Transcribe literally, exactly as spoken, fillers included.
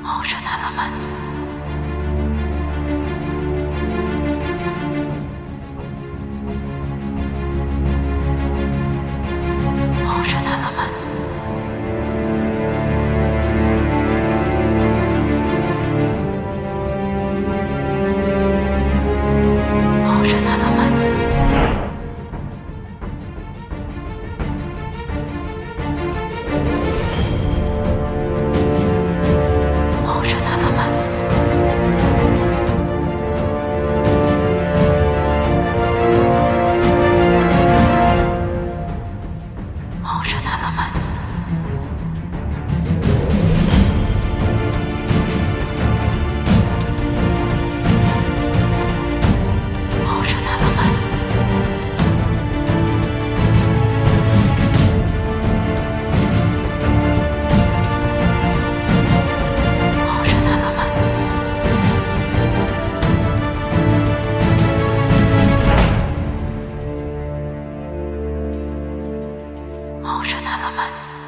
Ocean elements. Ocean elements. Ocean elements. Ocean elements. Ocean elements. Ocean elements. Ocean elements. Ocean elements.